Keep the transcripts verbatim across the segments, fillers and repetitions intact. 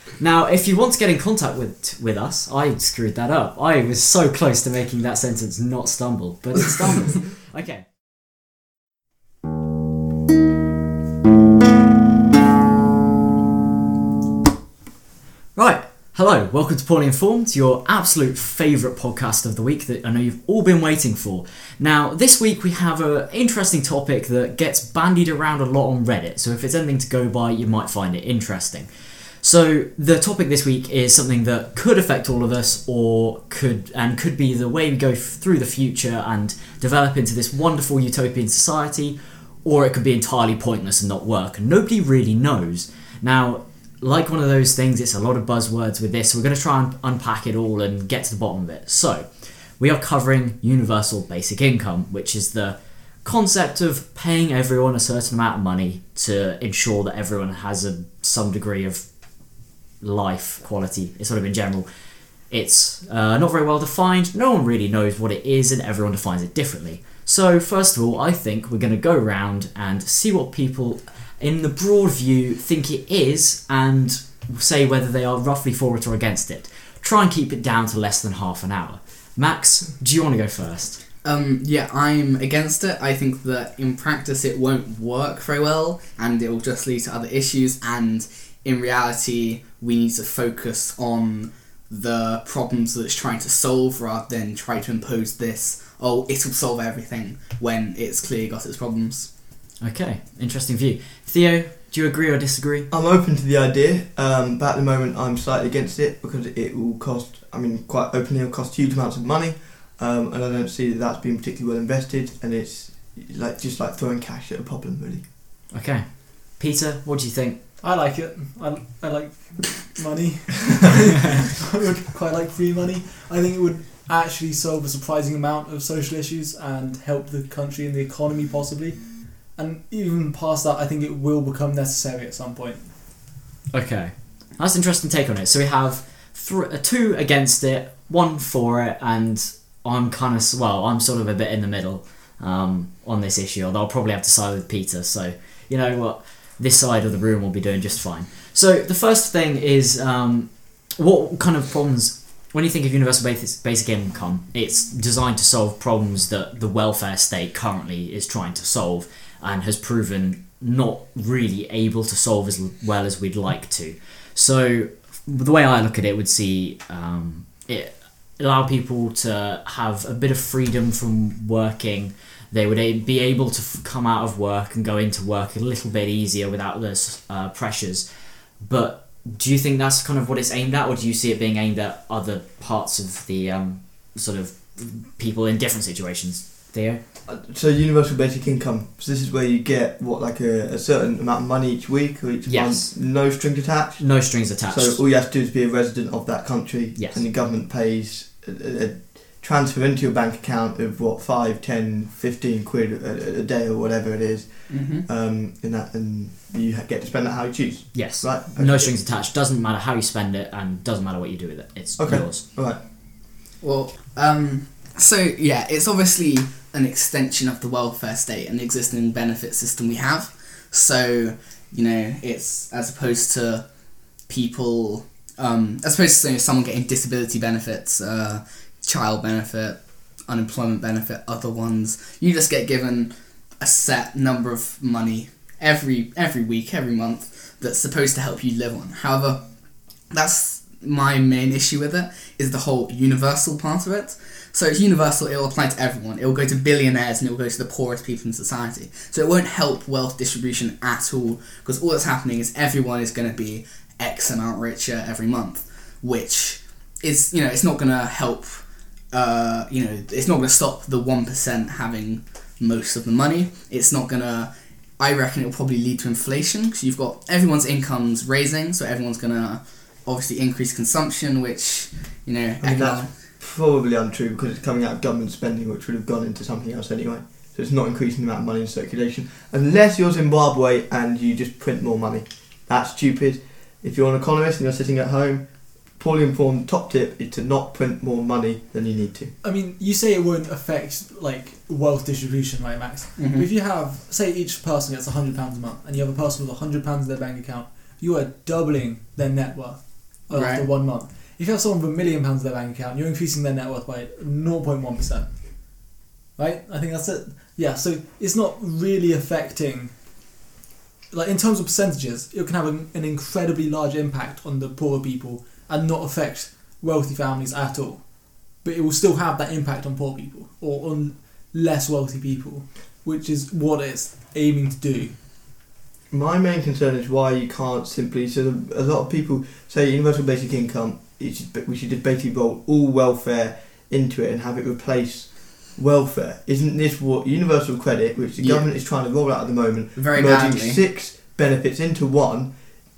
Now, if you want to get in contact with with us, I screwed that up. I was so close to making that sentence not stumble, but it stumbled. Okay. Right. Hello, welcome to Poorly Informed, your absolute favourite podcast of the week that I know you've all been waiting for. Now, this week we have an interesting topic that gets bandied around a lot on Reddit, so if it's anything to go by, you might find it interesting. So, the topic this week is something that could affect all of us, or could and could be the way we go through the future and develop into this wonderful utopian society, or it could be entirely pointless and not work. Nobody really knows. Now, like one of those things, it's a lot of buzzwords with this, so we're going to try and unpack it all and get to the bottom of it. So, we are covering universal basic income, which is the concept of paying everyone a certain amount of money to ensure that everyone has a some degree of life quality, sort of in general. It's uh, not very well defined, no one really knows what it is, and everyone defines it differently. So, first of all, I think we're going to go around and see what people in the broad view think it is and say whether they are roughly for it or against it. Try and keep it down to less than half an hour. Max, do you want to go first? Um, yeah, I'm against it. I think that in practice it won't work very well and it will just lead to other issues, and in reality we need to focus on the problems that it's trying to solve rather than try to impose this, oh, it'll solve everything, when it's clearly got its problems. Okay, interesting view. Theo, do you agree or disagree? I'm open to the idea, um, but at the moment I'm slightly against it because it will cost, I mean, quite openly, it'll cost huge amounts of money, um, and I don't see that that's been particularly well invested, and it's like just like throwing cash at a problem, really. Okay. Peter, what do you think? I like it. I, I like money. I would quite like free money. I think it would actually solve a surprising amount of social issues and help the country and the economy possibly. And even past that, I think it will become necessary at some point. Okay. That's an interesting take on it. So we have th- two against it, one for it, and I'm kind of, well, I'm sort of a bit in the middle um, on this issue, although I'll probably have to side with Peter. So, you know what? This side of the room will be doing just fine. So the first thing is, um, what kind of problems, when you think of universal basic, basic income, it's designed to solve problems that the welfare state currently is trying to solve and has proven not really able to solve as well as we'd like to. So the way I look at it would see um, it allow people to have a bit of freedom from working. They would be able to f- come out of work and go into work a little bit easier without those uh, pressures. But do you think that's kind of what it's aimed at, or do you see it being aimed at other parts of the um, sort of people in different situations? Theo? So universal basic income, so this is where you get, what, like a, a certain amount of money each week or each Yes. month, no strings attached? No strings attached. So all you have to do is be a resident of that country, Yes. and the government pays a, a transfer into your bank account of what, five, ten, fifteen quid a, a day or whatever it is, Mm-hmm. um, in that, and you ha- get to spend that how you choose. Yes. Right. No Okay. strings attached. Doesn't matter how you spend it, and doesn't matter what you do with it. It's Okay. yours. All right. Well, um, so yeah, it's obviously an extension of the welfare state and the existing benefit system we have. So, you know, it's as opposed to people, um, as opposed to you know, someone getting disability benefits, uh, child benefit, unemployment benefit, other ones, you just get given a set number of money every every week, every month that's supposed to help you live on. However, that's my main issue with it, is the whole universal part of it. So it's universal, it will apply to everyone. It will go to billionaires and it will go to the poorest people in society. So it won't help wealth distribution at all, because all that's happening is everyone is going to be X amount richer every month, which is, you know, it's not going to help, uh, you know, it's not going to stop the one percent having most of the money. It's not going to, I reckon it will probably lead to inflation, because you've got everyone's incomes raising, so everyone's going to obviously increase consumption, which, you know, I mean, economic- that's probably untrue because it's coming out of government spending, which would have gone into something else anyway. So it's not increasing the amount of money in circulation. Unless you're Zimbabwe and you just print more money. That's stupid. If you're an economist and you're sitting at home, Poorly Informed top tip is to not print more money than you need to. I mean, you say it won't affect like wealth distribution, right, Max? Mhm. But if you have, say, each person gets one hundred pounds a month, and you have a person with one hundred pounds in their bank account, you are doubling their net worth. after Right. one month. If you have someone with a million pounds in their bank account, you're increasing their net worth by zero point one percent. Right? I think that's it. Yeah, so it's not really affecting... Like, in terms of percentages, it can have an, an incredibly large impact on the poorer people and not affect wealthy families at all. But it will still have that impact on poor people, or on less wealthy people, which is what it's aiming to do. My main concern is why you can't simply. So the, a lot of people say universal basic income. It should, we should just basically roll all welfare into it and have it replace welfare. Isn't this what universal credit, which the Yeah. government is trying to roll out at the moment, Very merging badly. six benefits into one?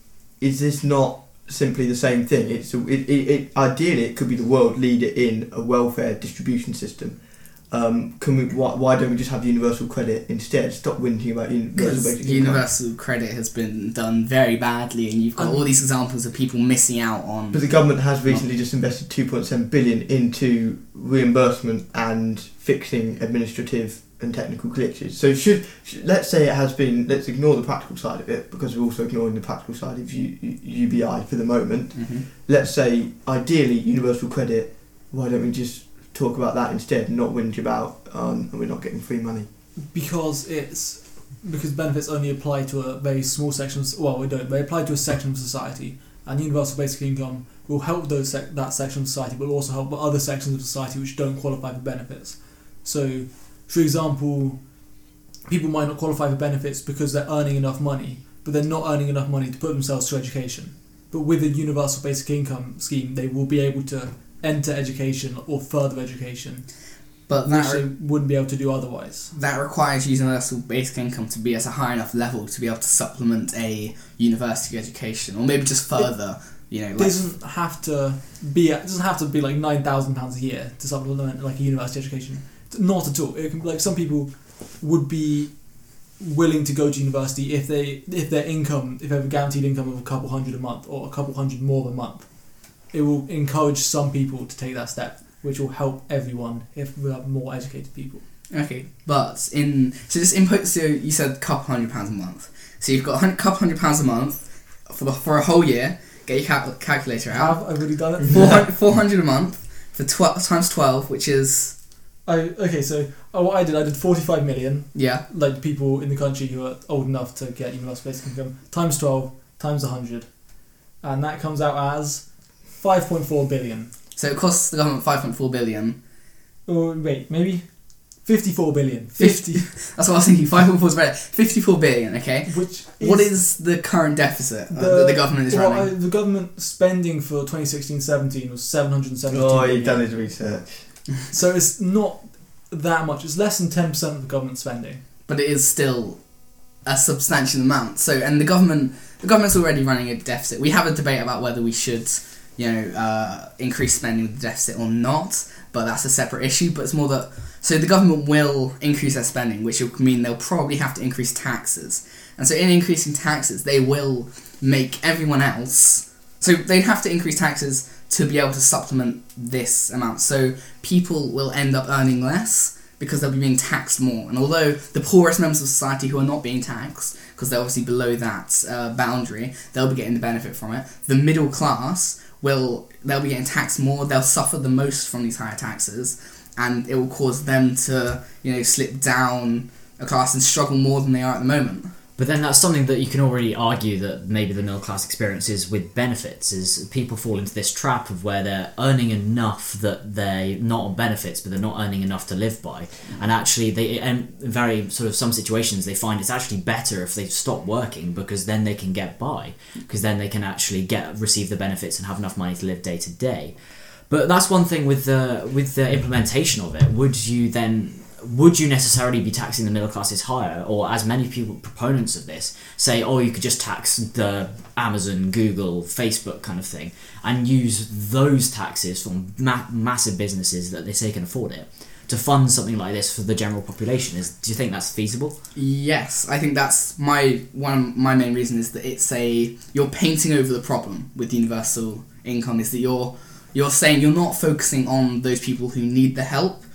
Is this not simply the same thing? It's a, it, it, it ideally it could be the world leader in a welfare distribution system. Um, can we? Why, why don't we just have universal credit instead? Stop whinging about universal Because basic income. universal credit has been done very badly, and you've got Um, all these examples of people missing out on. But the government has recently just invested two point seven billion into reimbursement and fixing administrative and technical glitches. So should, should let's say it has been. Let's ignore the practical side of it, because we're also ignoring the practical side of U, U B I for the moment. Mhm. Let's say ideally universal credit. Why don't we just talk about that instead, and not whinge about um, we're not getting free money? Because it's because benefits only apply to a very small section of, well, they don't, they apply to a section of society, and universal basic income will help those sec- that section of society, but will also help other sections of society which don't qualify for benefits. So, for example, people might not qualify for benefits because they're earning enough money, but they're not earning enough money to put themselves through education. But with a universal basic income scheme, they will be able to enter education or further education, But which that they re- wouldn't be able to do otherwise. that requires universal basic income to be at a high enough level to be able to supplement a university education, or maybe just further. You know, It like, doesn't have to be. It doesn't have to be like nine thousand pounds a year to supplement like a university education. Not at all. It can, like some people would be willing to go to university if they if their income if they have a guaranteed income of a couple hundred a month or a couple hundred more a month. It will encourage some people to take that step, which will help everyone if we have more educated people. okay, but in so this input. So you said a couple hundred pounds a month. So you've got a hun- couple hundred pounds a month for the, for a whole year. Get your cal- calculator out. Have I already done it? four hundred, four hundred a month for twelve times twelve, which is I okay. So oh, what I did, I did forty-five million. yeah. Like people in the country who are old enough to get universal basic income, times twelve, times one hundred. And that comes out as five point four billion. So it costs the government five point four billion. Oh, wait, maybe? fifty-four billion. fifty. That's what I was thinking. five point four is better. fifty-four billion. Okay. Which is What is the current deficit uh, that the government is well, running? I- the government spending for twenty sixteen seventeen was seven hundred seventy-two Oh, billion. you've done his research. So it's not that much. It's less than ten percent of the government spending. But it is still a substantial amount. So, and the government, the government's already running a deficit. We have a debate about whether we should, you know, uh, increase spending with the deficit or not. But that's a separate issue. But it's more that so the government will increase their spending, which will mean they'll probably have to increase taxes. And so, in increasing taxes, they will make everyone else. So they have to increase taxes to be able to supplement this amount. So people will end up earning less because they'll be being taxed more. And although the poorest members of society who are not being taxed, because they're obviously below that uh, boundary, they'll be getting the benefit from it. The middle class will, they'll be getting taxed more, they'll suffer the most from these higher taxes, and it will cause them to, you know, slip down a class and struggle more than they are at the moment. But then that's something that you can already argue that maybe the middle class experiences with benefits is people fall into this trap of where they're earning enough that they're not on benefits, but they're not earning enough to live by. And actually, they in very sort of some situations they find it's actually better if they stop working, because then they can get by, because then they can actually get receive the benefits and have enough money to live day to day. But that's one thing with the with the implementation of it. Would you then would you necessarily be taxing the middle classes higher, or as many people proponents of this say, oh, you could just tax the Amazon, Google, Facebook kind of thing and use those taxes from ma- massive businesses that they say can afford it to fund something like this for the general population? Is do you think that's feasible? Yes, I think that's my one of my main reason is that it's a you're painting over the problem with universal income is that you're you're saying you're not focusing on those people who need the help.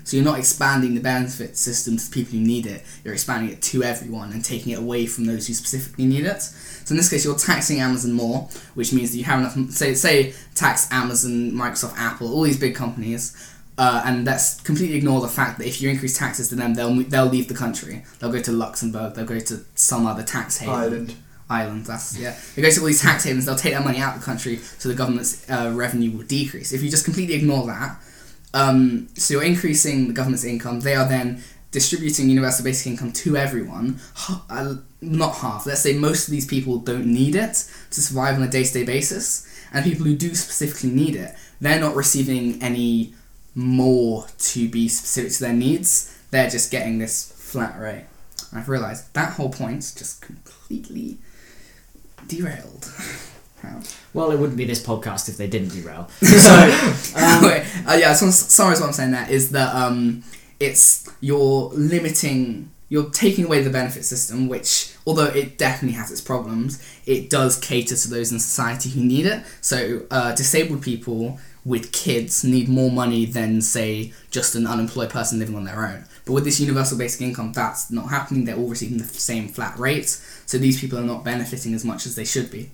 So you're not expanding the benefit system to the people who need it. You're expanding it to everyone and taking it away from those who specifically need it. So in this case, you're taxing Amazon more, which means that you have enough. Say, say tax Amazon, Microsoft, Apple, all these big companies. Uh, and that's completely ignore the fact that if you increase taxes to them, they'll they'll leave the country. They'll go to Luxembourg. They'll go to some other tax haven. Ireland. Ireland. That's yeah. They go to all these tax havens. They'll take that money out of the country, so the government's uh, revenue will decrease. If you just completely ignore that, um, so you're increasing the government's income. They are then distributing universal basic income to everyone. Uh, not half. Let's say most of these people don't need it to survive on a day-to-day basis, and people who do specifically need it, they're not receiving any more to be specific to their needs. They're just getting this flat rate. And I've realised that whole point's just completely derailed. Well, it wouldn't be this podcast if they didn't derail. So, um, Wait, uh, yeah, so summarize what I'm saying there is that um, it's you're limiting, you're taking away the benefit system, which, although it definitely has its problems, it does cater to those in society who need it. So uh, disabled people with kids need more money than, say, just an unemployed person living on their own. But with this universal basic income, that's not happening. They're all receiving the same flat rates, so these people are not benefiting as much as they should be.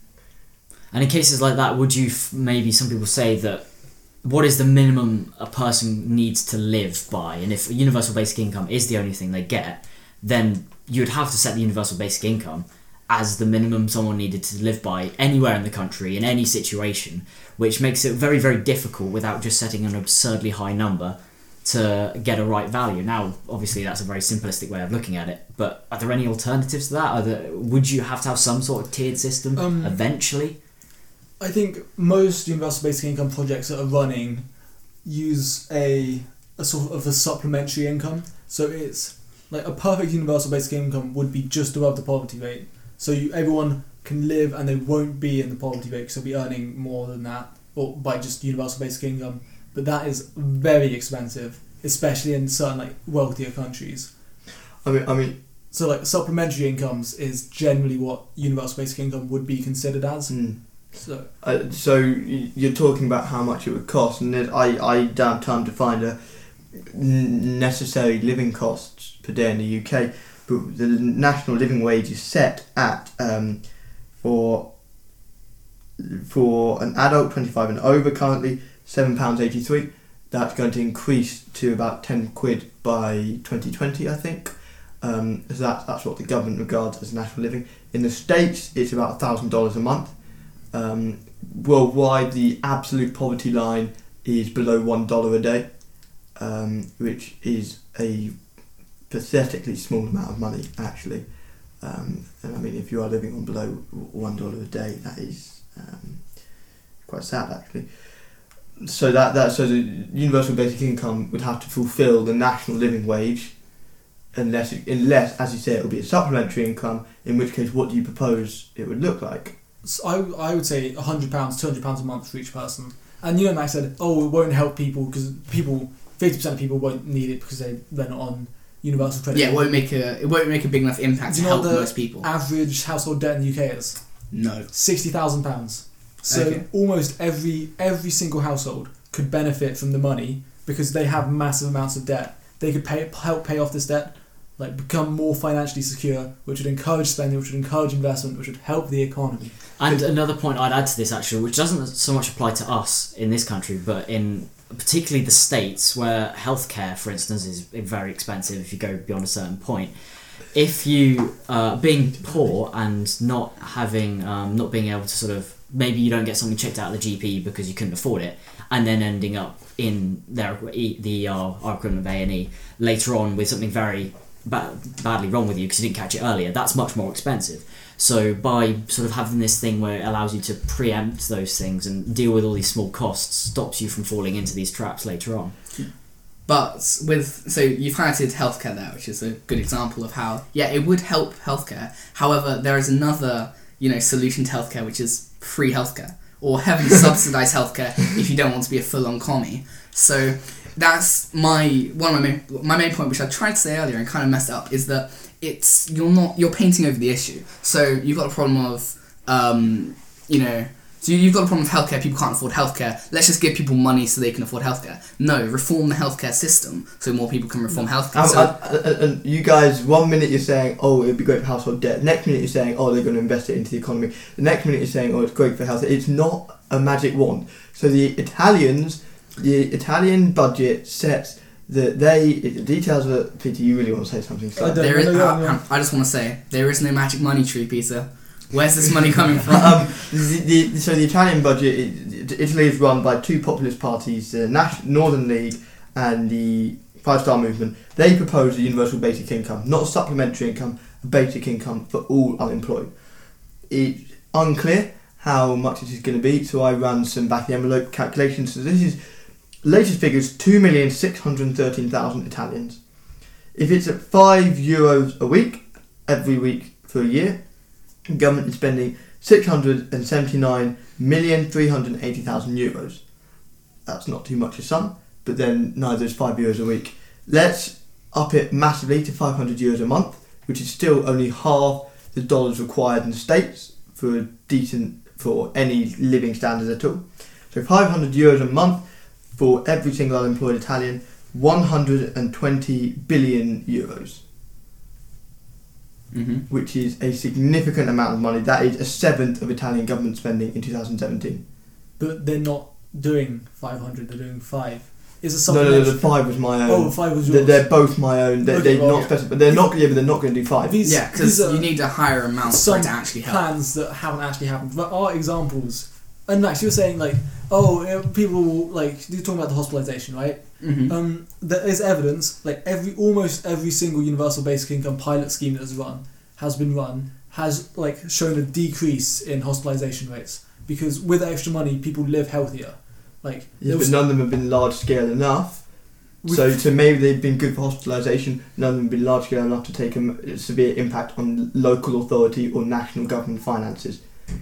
And in cases like that, would you f- maybe some people say that what is the minimum a person needs to live by? And if a universal basic income is the only thing they get, then you would have to set the universal basic income as the minimum someone needed to live by anywhere in the country, in any situation, which makes it very, very difficult without just setting an absurdly high number to get a right value. Now, obviously, that's a very simplistic way of looking at it, but are there any alternatives to that? Are there, would you have to have some sort of tiered system Um, eventually? I think most universal basic income projects that are running use a a sort of a supplementary income. So it's like a perfect universal basic income would be just above the poverty rate. So you, everyone can live and they won't be in the poverty rate because they'll be earning more than that, or by just universal basic income. But that is very expensive, especially in certain like wealthier countries. I mean, I mean. So like supplementary incomes is generally what universal basic income would be considered as. Mm. So Uh, so y- you're talking about how much it would cost, and then I I don't have time to find a n- necessary living costs per day in the U K, but the national living wage is set at um, for for an adult twenty-five and over currently seven pounds eighty-three. That's going to increase to about ten quid by twenty twenty, I think. Um, so that that's what the government regards as national living. In the States, it's about a thousand dollars a month. Um, worldwide, the absolute poverty line is below one dollar a day, um, which is a pathetically small amount of money, actually. Um, and I mean, if you are living on below one dollar a day, that is um, quite sad, actually. So that that so the universal basic income would have to fulfil the national living wage, unless it, unless, as you say, it would be a supplementary income. In which case, what do you propose it would look like? So I, I would say one hundred pounds, two hundred pounds a month for each person. And you know, Max said, oh, it won't help people because people, fifty percent of people won't need it because they, they're not on universal credit. Yeah, it won't make a it won't make a big enough impact Do to you know help what the most people. average household debt in the U K is? No. sixty thousand pounds. So Okay. almost every every single household could benefit from the money because they have massive amounts of debt. They could pay help pay off this debt, like become more financially secure, which would encourage spending, which would encourage investment, which would help the economy. And another point I'd add to this, actually, which doesn't so much apply to us in this country, but in particularly the States, where healthcare, for instance, is very expensive if you go beyond a certain point. If you, uh, being poor and not having, um, not being able to sort of, maybe you don't get something checked out of the G P because you couldn't afford it, and then ending up in their, the E R, our equivalent of A and E, later on with something very ba- badly wrong with you because you didn't catch it earlier, that's much more expensive. So by sort of having this thing where it allows you to preempt those things and deal with all these small costs, stops you from falling into these traps later on. But with so you've highlighted healthcare there, which is a good example of how yeah it would help healthcare. However, there is another you know solution to healthcare, which is free healthcare or heavily subsidised healthcare if you don't want to be a full-on commie. So that's my one of my main my main point, which I tried to say earlier and kind of messed up, is that it's you're not you're painting over the issue. So you've got a problem of um, you know So you've got a problem with healthcare, people can't afford healthcare, let's just give people money so they can afford healthcare. No, reform the healthcare system so more people can reform healthcare. Um, So, and, and, and you guys, one minute you're saying, oh, it'd be great for household debt. Next minute you're saying, oh, they're going to invest it into the economy. The next minute you're saying, oh, it's great for health. It's not a magic wand. So the Italians, the Italian budget sets that they, the details of it, Peter, you really want to say something? I don't. there is, no, no, I, no. I- I just want to say, there is no magic money tree, Peter. Where's this money coming from? um, the, the, so the Italian budget, it, Italy is run by two populist parties, the National, Northern League and the Five Star Movement. They propose a universal basic income, not a supplementary income, a basic income for all unemployed. It's unclear how much it is going to be, so I ran some back of the envelope calculations. So this is latest figures: two million six hundred thirteen thousand Italians. If it's at five euros a week, every week for a year, the government is spending six hundred seventy-nine million three hundred eighty thousand euros. That's not too much a sum, but then neither is five euros a week. Let's up it massively to five hundred euros a month, which is still only half the dollars required in the States for a decent, for any living standards at all. So five hundred euros a month for every single unemployed Italian, one hundred twenty billion euros. Mm-hmm. Which is a significant amount of money. That is a seventh of Italian government spending in two thousand seventeen. But they're not doing five hundred, they're doing five. Is it No, something? no, no, the five was my own. Oh, five was They're, yours. they're both my own. They're, Okay, they're well, not specific, but they're not. Yeah, but they're not going to do five. These- Yeah, because these are you need a higher amount for some it to actually help. plans that haven't actually happened. But are examples. And Max, you were saying like, oh, uh, people like you're talking about the hospitalisation, right? Mm-hmm. Um, there is evidence like every almost every single universal basic income pilot scheme that has run has been run has like shown a decrease in hospitalisation rates because with extra money people live healthier. Like Yeah, there but was- none of them have been large scale enough. We- So, so maybe they've been good for hospitalisation. None of them have been large scale enough to take a m- severe impact on local authority or national government finances.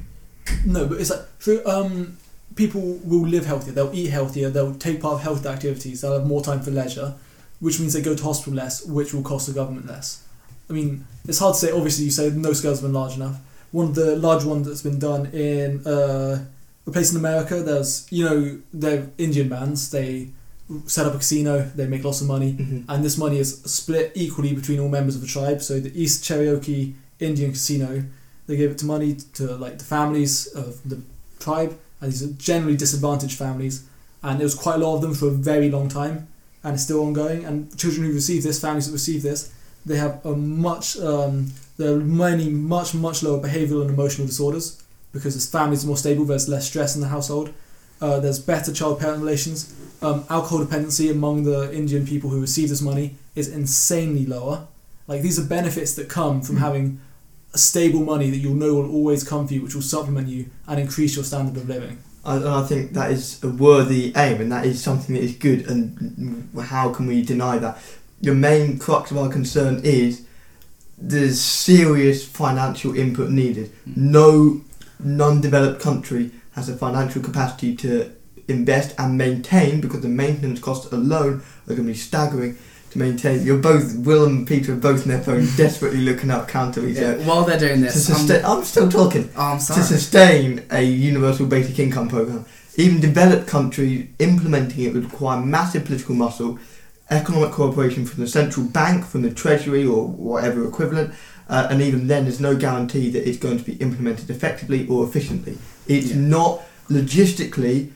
No, but it's like for um, people will live healthier. They'll eat healthier. They'll take part of health activities. They'll have more time for leisure, which means they go to hospital less, which will cost the government less. I mean, it's hard to say. Obviously, you say no scale's been large enough. One of the large ones that's been done in uh, a place in America. There's you know they're Indian bands. They set up a casino. They make lots of money, Mm-hmm. and this money is split equally between all members of the tribe. So the East Cherokee Indian Casino, they gave it to money to like the families of the tribe, and these are generally disadvantaged families, and there was quite a lot of them for a very long time, and it's still ongoing. And children who receive this, families that receive this, they have a much, um, there are many much much lower behavioural and emotional disorders because as families are more stable, there's less stress in the household. Uh, there's better child-parent relations. Um, alcohol dependency among the Indian people who receive this money is insanely lower. Like these are benefits that come from having a stable money that you'll know will always come for you, which will supplement you and increase your standard of living. I, and I think that is a worthy aim, and that is something that is good. And how can we deny that? The main crux of our concern is there's serious financial input needed. No non-developed country has the financial capacity to invest and maintain, because the maintenance costs alone are going to be staggering to maintain. You're both, Will and Peter are both on their phones desperately looking up counter research. Yeah, while they're doing To this, sustain, um, I'm still talking. oh, I'm To sorry. sustain a universal basic income program, even developed countries implementing it would require massive political muscle, economic cooperation from the central bank, from the treasury or whatever equivalent, uh, and even then there's no guarantee that it's going to be implemented effectively or efficiently. It's Yeah. not logistically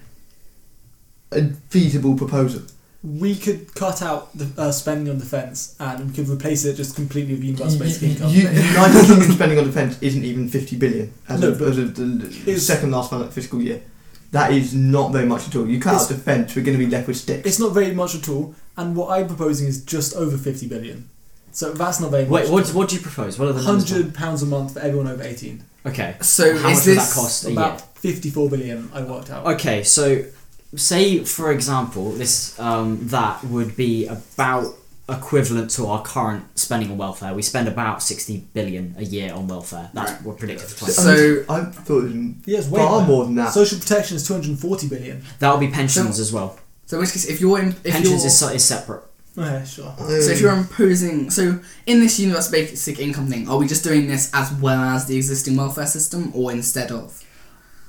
a feasible proposal. We could cut out the uh, spending on defence and we could replace it just completely with universal basic You- income. you- United Kingdom spending on defence isn't even fifty billion as, No, of, but as of the it's- second last fin- fiscal year. That is not very much at all. You cut out It's- defence, we're going to be left with sticks. It's not very much at all, and what I'm proposing is just over fifty billion. So that's not very much. Wait, what, what do you propose? What are the numbers? Hundred pounds a month for everyone over eighteen. Okay. So How is much would this that cost a About year? fifty-four billion. I worked out. Okay, so say for example, this um, that would be about equivalent to our current spending on welfare. We spend about sixty billion a year on welfare. That's Right. what we're predicted for twenty. So- I thought it was Yeah, it's way far higher. more than that. Social protection is two hundred forty billion. That'll be pensions as well. So in which case, if you're in, if Pensions you're, is, se- is separate. Okay, sure. Um, so if you're imposing, so in this universal basic income thing, are we just doing this as well as the existing welfare system, or instead of?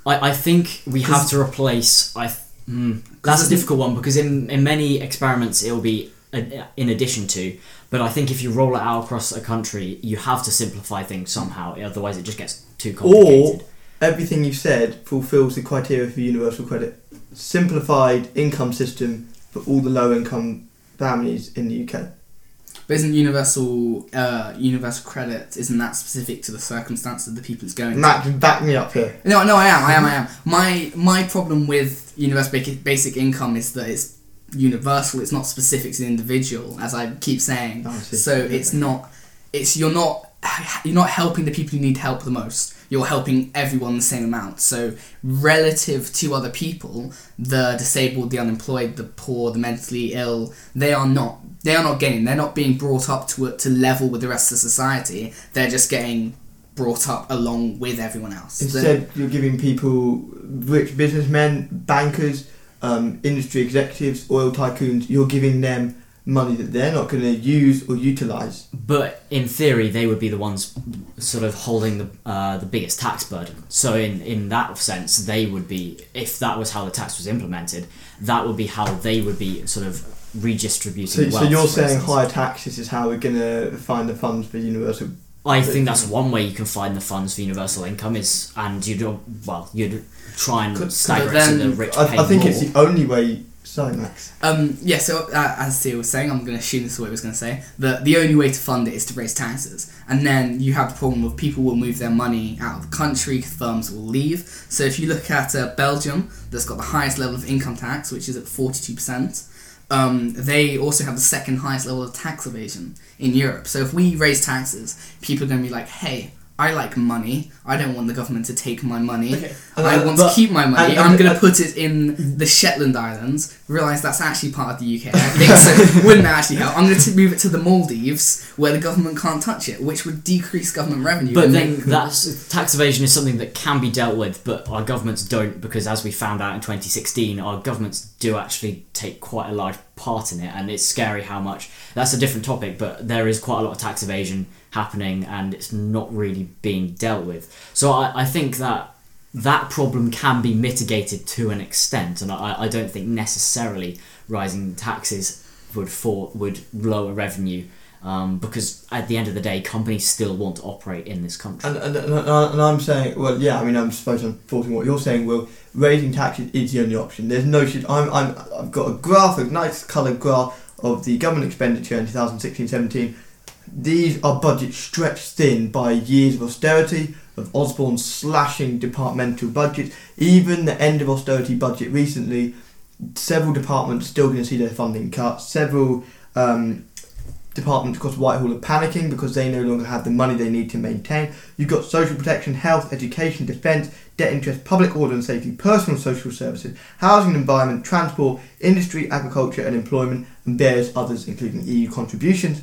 I, I think we have 'Cause- to replace. I th- mm, that's a there's- difficult one because in in many experiments it'll be a, in addition to. But I think if you roll it out across a country, you have to simplify things somehow. Otherwise, it just gets too complicated. Or everything you said fulfills the criteria for universal credit. Simplified income system for all the low income families in the U K. But isn't universal uh, universal credit, isn't that specific to the circumstance of the people it's going to? Matt, just back me up here. No, no, I am, I am, I am. My my problem with universal basic, basic income is that it's universal. It's not specific to the individual, as I keep saying. Oh, I see. So it's not. It's you're not you're not helping the people who need help the most. You're helping everyone the same amount. So relative to other people, the disabled, the unemployed, the poor, the mentally ill, they are not. They are not getting. They're not being brought up to to level with the rest of society. They're just getting brought up along with everyone else. Instead, you're giving people, rich businessmen, bankers, um, industry executives, oil tycoons, you're giving them money that they're not going to use or utilise. But in theory, they would be the ones sort of holding the uh, the biggest tax burden. So in, in that sense, they would be, if that was how the tax was implemented, that would be how they would be sort of redistributing So, wealth. so you're for saying instance. higher taxes is how we're going to find the funds for universal. I think that's one way you can find the funds for universal income is, and you'd well, you'd try and Could- stagger but it so then- the rich I, pay I think more. it's the only way. Sorry, Max. Um, yeah, so uh, as Theo was saying, I'm going to assume this is what he was going to say, that the only way to fund it is to raise taxes. And then you have the problem of people will move their money out of the country, firms will leave. So if you look at uh, Belgium, that's got the highest level of income tax, which is at forty-two percent, um, they also have the second highest level of tax evasion in Europe. So if we raise taxes, people are going to be like, hey, I like money. I don't want the government to take my money. Okay. I And- want but- to keep my money. and- I'm and- going to and- put it in the Shetland Islands. Realise that's actually part of the U K. I think so. Wouldn't that actually help? I'm going to move it to the Maldives, where the government can't touch it, which would decrease government revenue. But and then make- that's tax evasion is something that can be dealt with, but our governments don't, because as we found out in twenty sixteen, our governments do actually take quite a large part in it, and it's scary how much. That's a different topic, but there is quite a lot of tax evasion happening, and it's not really being dealt with. So I, I think that that problem can be mitigated to an extent, and I, I don't think necessarily rising taxes would for would lower revenue. Um, because at the end of the day, companies still want to operate in this country. And, and, and, and I'm saying, well, yeah, I mean, I'm supposed I'm supporting what you're saying, Will. Raising taxes is the only option. There's no shit. I'm, I'm, I've got a graph, a nice coloured graph of the government expenditure in twenty sixteen seventeen. These are budgets stretched thin by years of austerity, of Osborne slashing departmental budgets. Even the end of austerity budget recently, several departments still going to see their funding cut. Several um, departments across Whitehall are panicking because they no longer have the money they need to maintain. You've got social protection, health, education, defence, debt interest, public order and safety, personal social services, housing and environment, transport, industry, agriculture and employment, and various others, including E U contributions.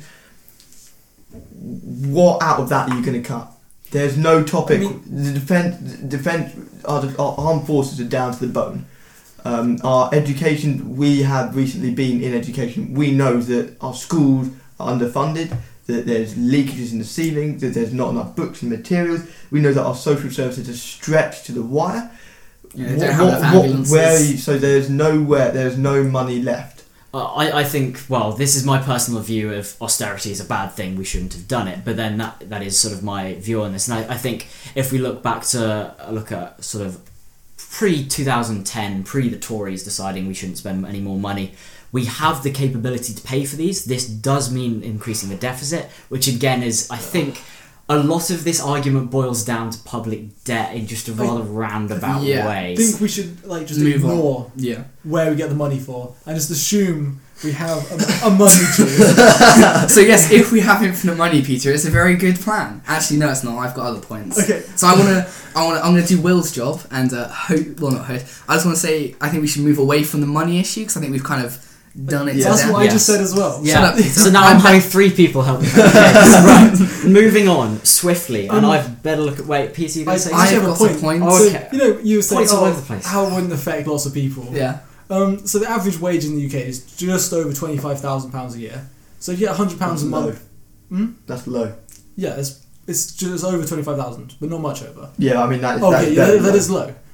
What out of that are you going to cut? There's no topic. I mean- the defence, defence, our, our armed forces are down to the bone. Um, our education, we have recently been in education. We know that our schools are underfunded, that there's leakages in the ceiling, that there's not enough books and materials. We know that our social services are stretched to the wire. Yeah, they don't have enough ambulances. where are you, so there's nowhere, there's no money left. Uh, I, I think, well, this is my personal view of austerity is a bad thing, we shouldn't have done it, but then that that is sort of my view on this, and I, I think if we look back to, uh, look at sort of pre-twenty ten, pre the Tories deciding we shouldn't spend any more money, we have the capability to pay for these. This does mean increasing the deficit, which again is, I think, a lot of this argument boils down to public debt in just a rather roundabout Yeah. way. I think we should like just Move on. ignore Yeah. where we get the money for and just assume we have a, a money tree. So yes, if we have infinite money, Peter, it's a very good plan. Actually, no, it's not. I've got other points. Okay. So I wanna, I wanna, I'm gonna do Will's job and uh, hope. Well, not hope. I just want to say I think we should move away from the money issue because I think we've kind of done it. Yeah. to That's death. what I just Yes. said as well. Yeah, Shut up, Peter. so now I'm having three people help me. Okay, right, moving on swiftly, and Um, I've better look at. Wait, Peter, you I, going I to say I've actually something? have a got point. some points. Oh, So, okay. you know, you were saying, Points all oh, over the place. how it wouldn't affect lots of people. Yeah. Um, so the average wage in the U K is just over twenty-five thousand pounds a year. So if you get one hundred pounds a That's month, hmm? That's low. yeah, it's it's just over twenty-five thousand, but not much over. Yeah, I mean that is Okay, that's yeah, very that low. is low.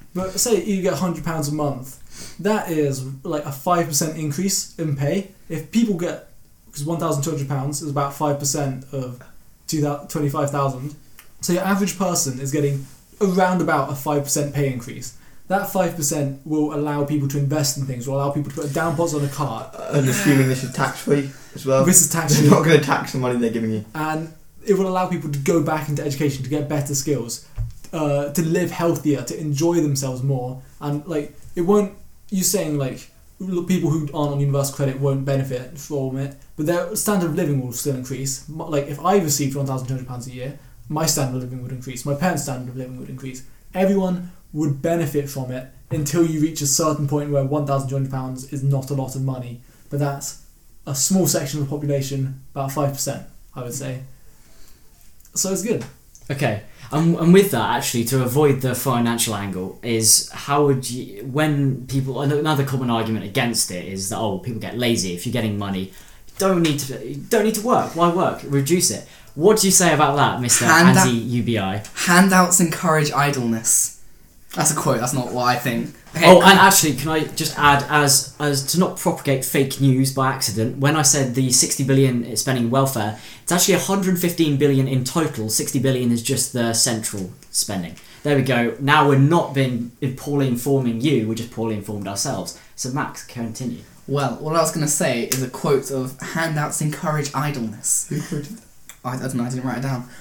But say you get one hundred pounds a month, that is like a five percent increase in pay. If people get, because one thousand two hundred pounds is about five percent of twenty-five thousand, so your average person is getting around about a five percent pay increase. That five percent will allow people to invest in things, will allow people to put a down deposit on a car. And assuming this is tax-free as well. This is tax-free. They're not going to tax the money they're giving you. And it will allow people to go back into education, to get better skills, uh, to live healthier, to enjoy themselves more. And like, it won't, you saying like, people who aren't on universal credit won't benefit from it, but their standard of living will still increase. Like, if I received one thousand two hundred pounds a year, my standard of living would increase, my parents' standard of living would increase. Everyone would benefit from it until you reach a certain point where one thousand two hundred pounds is not a lot of money. But that's a small section of the population, about five percent, I would say. So it's good. Okay, and, and with that, actually, to avoid the financial angle, is how would you, when people, another common argument against it is that, oh, people get lazy. If you're getting money, don't need to, you don't need to work. Why work? Reduce it. What do you say about that, Mister Hand Anti-U B I? Handouts encourage idleness. That's a quote, that's not what I think. Okay, Oh, and actually, can I just add, as as to not propagate fake news by accident, when I said the sixty billion is spending welfare, it's actually one hundred fifteen billion in total. sixty billion is just the central spending. There we go. Now we're not being poorly informing you, we're just poorly informed ourselves. So Max, continue. Well, what I was going to say is a quote of handouts encourage idleness. Who quoted that? I, I don't know, I didn't write it down.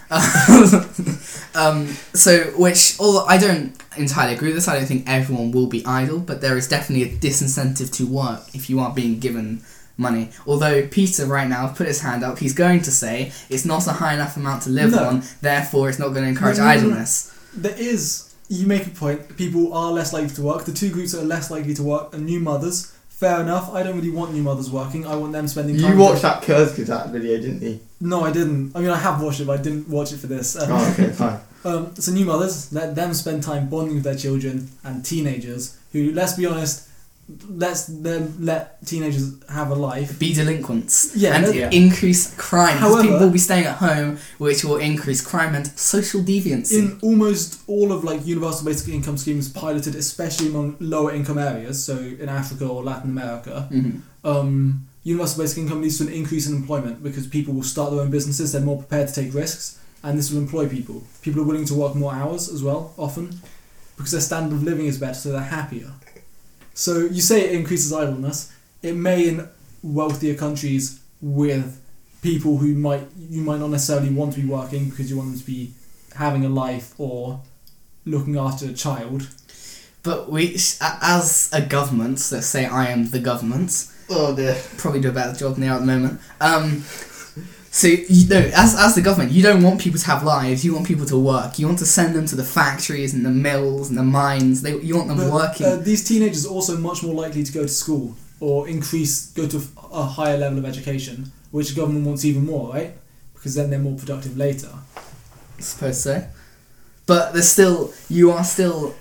um, so, which, although I don't entirely agree with this, I don't think everyone will be idle, but there is definitely a disincentive to work if you aren't being given money. Although Peter right now put his hand up, he's going to say it's not a high enough amount to live No. on, therefore it's not going to encourage No, no, no, no. idleness. There is, you make a point, people are less likely to work. The two groups that are less likely to work are new mothers. Fair enough, I don't really want new mothers working, I want them spending time... You watched that Kurzgesagt video, didn't you? No, I didn't. I mean, I have watched it, but I didn't watch it for this. Um, Oh, okay, fine. um, so new mothers, let them spend time bonding with their children, and teenagers, who, let's be honest, let's them let teenagers have a life. Be delinquents. Yeah, and yeah. increase crime. Because However- people will be staying at home, which will increase crime and social deviancy. In almost all of like universal basic income schemes piloted, especially among lower income areas, so in Africa or Latin America, Mhm. um, universal basic income leads to an increase in employment because people will start their own businesses, they're more prepared to take risks, and this will employ people. People are willing to work more hours as well, often, because their standard of living is better, so they're happier. So you say it increases idleness. It may in wealthier countries with people who might you might not necessarily want to be working because you want them to be having a life or looking after a child. But we, as a government, let's say I am the government, Oh dear. probably do a better job now at the moment. Um, so you know, as as the government, you don't want people to have lives. You want people to work. You want to send them to the factories and the mills and the mines. They you want them But, working. Uh, these teenagers are also much more likely to go to school or increase, go to a higher level of education, which the government wants even more, right? Because then they're more productive later. I suppose so. But there's still you are still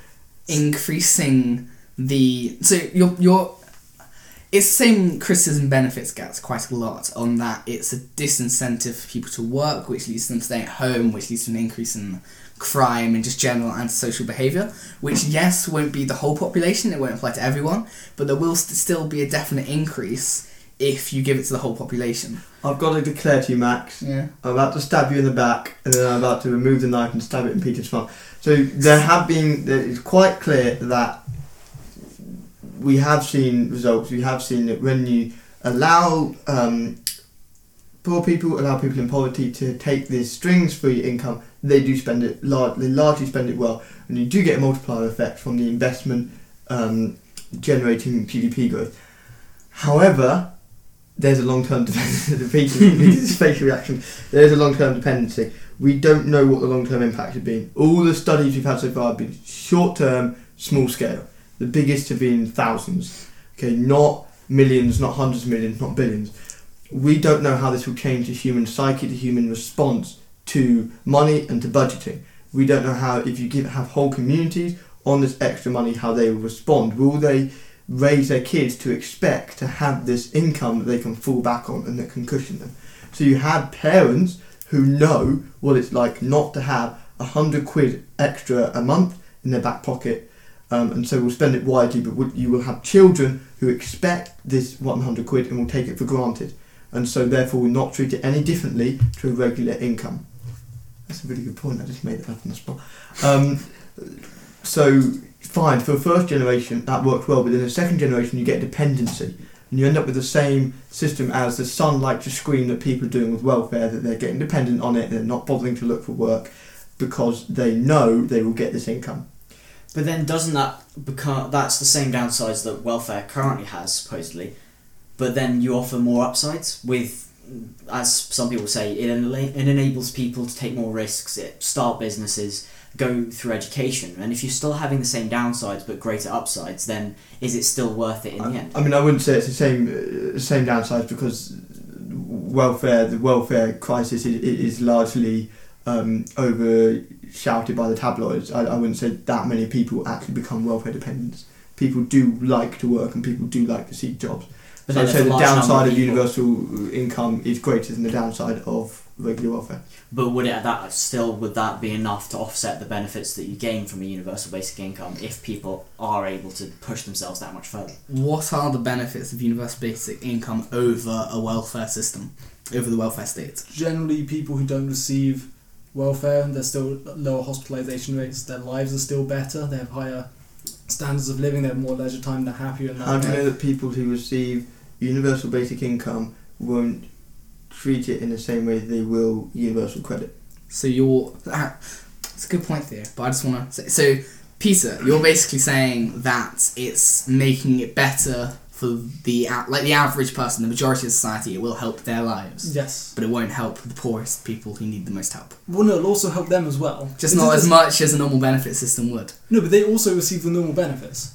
increasing the so you're you're. It's the same criticism benefits gets quite a lot on that it's a disincentive for people to work, which leads to them staying at home, which leads to an increase in crime and just general antisocial behaviour, which, yes, won't be the whole population, it won't apply to everyone, but there will st- still be a definite increase if you give it to the whole population. I've got to declare to you, Max, Yeah. I'm about to stab you in the back, and then I'm about to remove the knife and stab it in Peter's front. So there have been, there- it's quite clear that we have seen results. We have seen that when you allow um, poor people, allow people in poverty to take this strings-free income, they do spend it. Lar- they largely spend it well, and you do get a multiplier effect from the investment um, generating G D P growth. However, there's a long-term dependency. Peter's facial reaction. There's a long-term dependency. We don't know what the long-term impact has been. All the studies we've had so far have been short-term, small-scale. The biggest have been thousands, okay, not millions, not hundreds of millions, not billions. We don't know how this will change the human psyche, the human response to money and to budgeting. We don't know how, if you give have whole communities on this extra money, how they will respond. Will they raise their kids to expect to have this income that they can fall back on and that can cushion them? So you have parents who know what it's like not to have a hundred quid extra a month in their back pocket, um, and so we'll spend it widely, but we'll, you will have children who expect this one hundred quid and will take it for granted, and so therefore will not treat it any differently to a regular income. That's a really good point. I just made that up on the spot. Um, so fine, for the first generation that works well, but in the second generation you get dependency, and you end up with the same system as the Sun like to scream that people are doing with welfare, that they're getting dependent on it and they're not bothering to look for work because they know they will get this income. But then doesn't that become, that's the same downsides that welfare currently has, supposedly, but then you offer more upsides with, as some people say, it, enla- it enables people to take more risks, it start businesses, go through education, and if you're still having the same downsides but greater upsides, then is it still worth it in I, the end? I mean, I wouldn't say it's the same uh, same downsides, because welfare, the welfare crisis is, is largely um, overshouted by the tabloids. I, I wouldn't say that many people actually become welfare dependents. People do like to work and people do like to seek jobs. But so I'd then say there's a the large number downside of of people- universal income is greater than the downside of regular welfare. But would it that still would that be enough to offset the benefits that you gain from a universal basic income if people are able to push themselves that much further? What are the benefits of universal basic income over a welfare system, over the welfare state? Generally, people who don't receive welfare, there's still lower hospitalisation rates, their lives are still better, they have higher standards of living, they have more leisure time, they're happier in that How do you way. know that people who receive universal basic income won't treat it in the same way they will universal credit? So you're... Ah, it's a good point there, but I just want to say... So, Peter, you're basically saying that it's making it better for the... a- Like the average person, the majority of society, it will help their lives. Yes. But it won't help the poorest people who need the most help. Well, no, it'll also help them as well. Just It's not as just- much as a normal benefit system would. No, but they also receive the normal benefits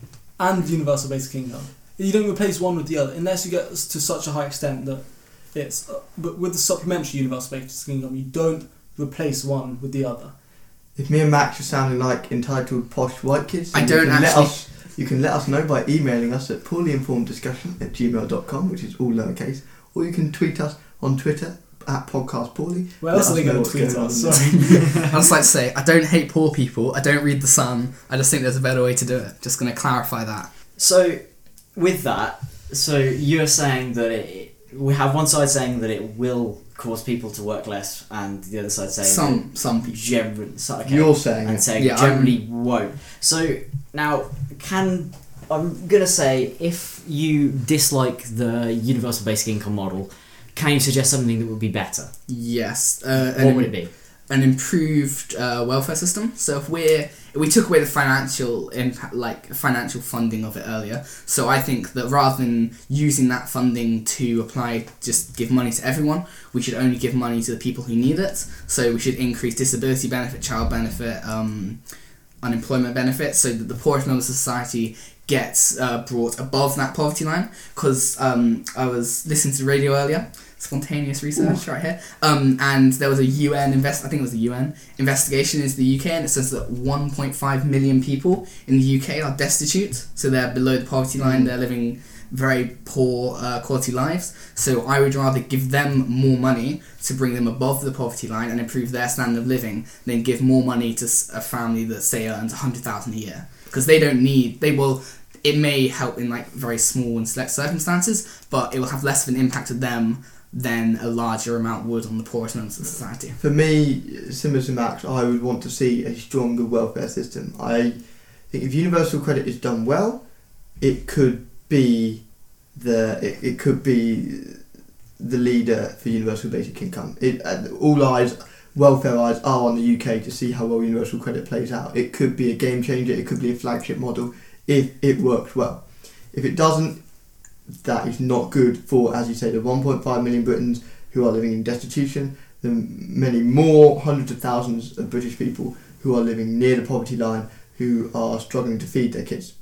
and universal basic income. You don't replace one with the other unless you get to such a high extent that it's. Uh, but with the supplementary universal basic income, you don't replace one with the other. If me and Max are sounding like entitled posh white kids, I then don't you can actually- Let us, you can let us know by emailing us at poorlyinformeddiscussion at gmail dot com, which is all lowercase, or you can tweet us on Twitter at podcastpoorly. Where else Let are they us know going to what's tweet going us? on. Sorry. I just like to say, I don't hate poor people, I don't read The Sun, I just think there's a better way to do it. Just going to clarify that. So, with that, so you're saying that it, we have one side saying that it will cause people to work less, and the other side saying Some some that people. generally, so, okay, You're saying and it. saying Yeah, generally won't. So now, can I'm gonna say if you dislike the universal basic income model, can you suggest something that would be better? Yes. Uh, What an, would it be? an improved uh, welfare system. So if we're if we took away the financial impact, like financial funding of it earlier. So I think that rather than using that funding to apply, just give money to everyone, we should only give money to the people who need it. So we should increase disability benefit, child benefit, um, unemployment benefit, so that the poorest members of society gets uh, brought above that poverty line. Because um, I was listening to the radio earlier. Spontaneous research right here. Um, and there was a U N invest. I think it was the U N investigation into the U K, and it says that one point five million people in the U K are destitute, so they're below the poverty line. They're living very poor uh, quality lives. So I would rather give them more money to bring them above the poverty line and improve their standard of living than give more money to s- a family that say earns a hundred thousand a year, because they don't need. They will. It may help in like very small and select circumstances, but it will have less of an impact to them than a larger amount would on the poorest members of society. For me, similar to Max, I would want to see a stronger welfare system. I think if universal credit is done well, it could be the it, it could be the leader for universal basic income. It uh, all eyes, welfare eyes, are on the U K to see how well universal credit plays out. It could be a game changer. It could be a flagship model if it works well. If it doesn't, that is not good for, as you say, the one point five million Britons who are living in destitution, the many more hundreds of thousands of British people who are living near the poverty line, who are struggling to feed their kids.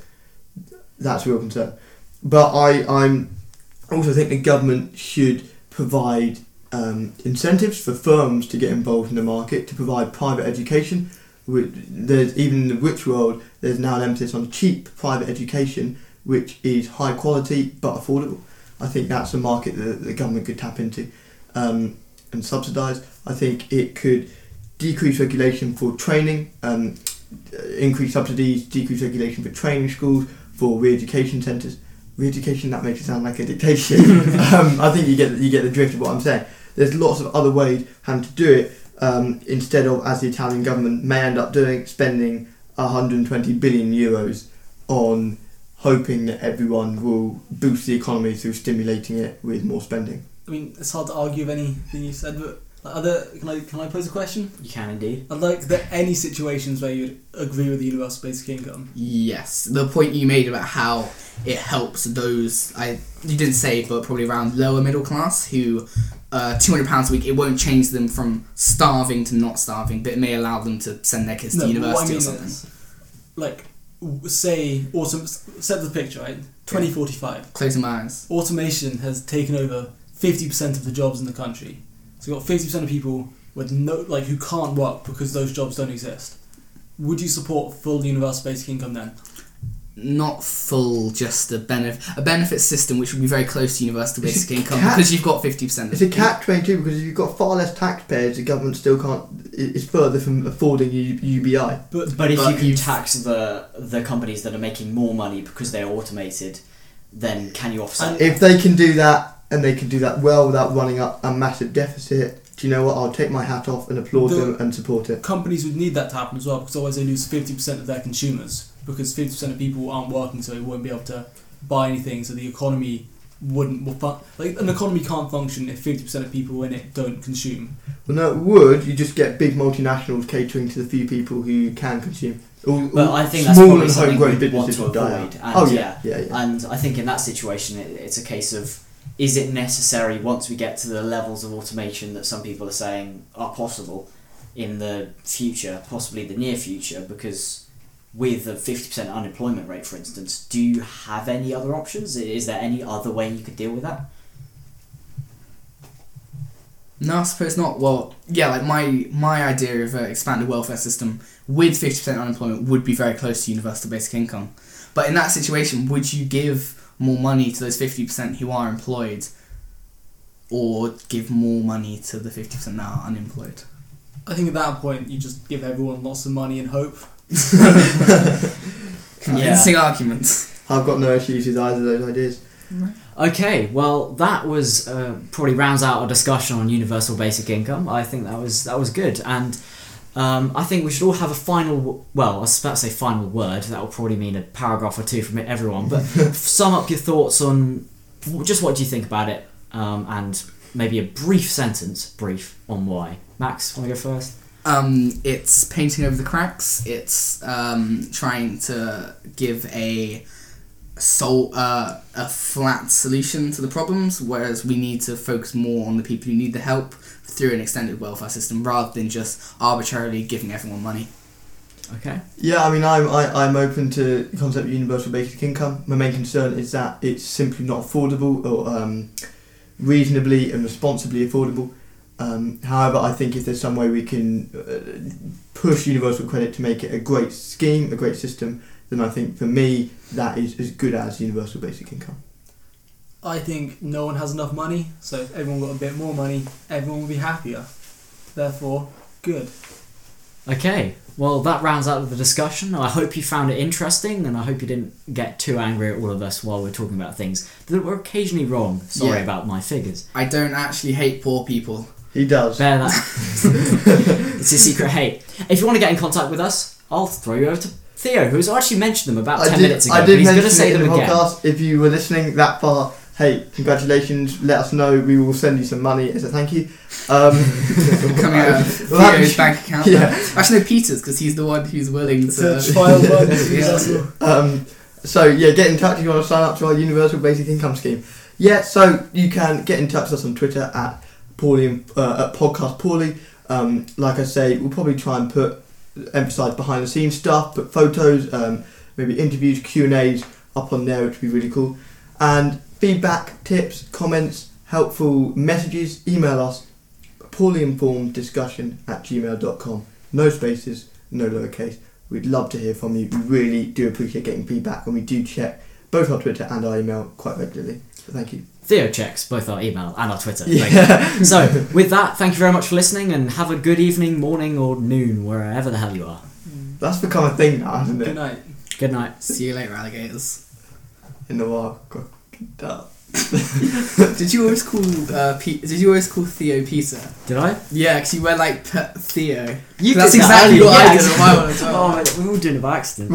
That's a real concern. But I I'm also think the government should provide um, incentives for firms to get involved in the market, to provide private education. There's, even in the rich world, there's now an emphasis on cheap private education, which is high quality but affordable. I think that's a market that the government could tap into um, and subsidise. I think it could decrease regulation for training. Um, uh, increase subsidies, decrease regulation for training schools, for re-education centres. Re-education, that makes it sound like a dictatorship. um, I think you get you get the drift of what I'm saying. There's lots of other ways how to do it, um, instead of, as the Italian government may end up doing, spending one hundred twenty billion euros on hoping that everyone will boost the economy through stimulating it with more spending. I mean, it's hard to argue with anything you said, but like, are there, can I can I pose a question? You can indeed. I'd like, are there any situations where you'd agree with the universal basic income? Yes, the point you made about how it helps those, I you didn't say, but probably around lower middle class who uh, two hundred pounds a week, it won't change them from starving to not starving, but it may allow them to send their kids No, to but what I university mean or something. is, like, w- say, autom- set the picture, right? twenty forty-five. Closing my eyes. Automation has taken over fifty percent of the jobs in the country. So you've got fifty percent of people with no, like, who can't work because those jobs don't exist. Would you support full universal basic income then? Not full, just a benefit a benefit system which would be very close to universal It's basic a income cat- because you've got fifty percent. It's a catch twenty-two because if you've got far less taxpayers, the government still can't. It's further from affording U- U B I. But But if But you can you've- tax the the companies that are making more money because they're automated, then can you offset? If they can do that, and they can do that well without running up a massive deficit, do you know what? I'll take my hat off and applaud The- them and support it. companies would need that to happen as well, because otherwise they lose fifty percent of their consumers, because fifty percent of people aren't working, so they won't be able to buy anything, so the economy wouldn't will fun- like an economy can't function if fifty percent of people in it don't consume. Well, no, it would. You just get big multinationals catering to the few people who can consume. All, But all I think that's small probably and something homegrown we'd want businesses to would die avoid. out. And Oh yeah, yeah, yeah, yeah. And I think in that situation, it, it's a case of, is it necessary once we get to the levels of automation that some people are saying are possible in the future, possibly the near future, because with a fifty percent unemployment rate, for instance, do you have any other options? Is there any other way you could deal with that? No, I suppose not. Well, yeah, like my my idea of an expanded welfare system with fifty percent unemployment would be very close to universal basic income. But in that situation, would you give more money to those fifty percent who are employed, or give more money to the fifty percent that are unemployed? I think at that point you just give everyone lots of money and hope. Convincing arguments. I've got no issues with either of those ideas. Okay, well, that was uh, probably rounds out our discussion on universal basic income. I think that was that was good, and um, I think we should all have a final. Well, I was about to say final word. That will probably mean a paragraph or two from everyone. But sum up your thoughts on just what do you think about it, um, and maybe a brief sentence, brief on why. Max, want to go first? Um, it's painting over the cracks. It's um, trying to give a sol- uh, a flat solution to the problems, whereas we need to focus more on the people who need the help through an extended welfare system rather than just arbitrarily giving everyone money. Okay. Yeah, I mean, I'm I, I'm open to the concept of universal basic income. My main concern is that it's simply not affordable or um, reasonably and responsibly affordable. Um, however, I think if there's some way we can uh, push universal credit to make it a great scheme, a great system, then I think for me that is as good as universal basic income. I think no one has enough money, so if everyone got a bit more money, everyone would be happier. Therefore, good. Okay, well, that rounds out the discussion. I hope you found it interesting, and I hope you didn't get too angry at all of us while we're talking about things that were occasionally wrong. Sorry Yeah. about my figures. I don't actually hate poor people. He does. Bear that. It's a secret hate. If you want to get in contact with us, I'll throw you over to Theo, who's actually mentioned them about I ten did, minutes ago. I but did he's going mention to say it in them the again. podcast. If you were listening that far, hey, congratulations. Let us know. We will send you some money as a thank you. Um, Coming out of Well, that- Theo's bank account. yeah. Actually, no, Peter's, because he's the one who's willing to... To trial run. Yeah. Um, so yeah, get in touch if you want to sign up to our universal basic income scheme. Yeah, so you can get in touch with us on Twitter at Paulie uh, at Podcast Paulie. Um, like I say, we'll probably try and put emphasise behind the scenes stuff, put photos, um, maybe interviews, Q and A's up on there, which would be really cool. And feedback, tips, comments, helpful messages, email us paulieinformeddiscussion at gmail dot com. No spaces, no lowercase. We'd love to hear from you. We really do appreciate getting feedback, and we do check both our Twitter and our email quite regularly. So thank you. Theo checks both our email and our Twitter. Yeah. So, with that, thank you very much for listening, and have a good evening, morning, or noon, wherever the hell you are. Mm. That's become a thing now, hasn't Good it? night. Good night. See you later, alligators. In the wild. God, damn. Did you always call uh, Pe- Did you always call Theo Peter? Did I? Yeah, because you were like P- Theo. You That's did that exactly earlier, what I yeah, did a while as well. Oh, we were all doing it by accident.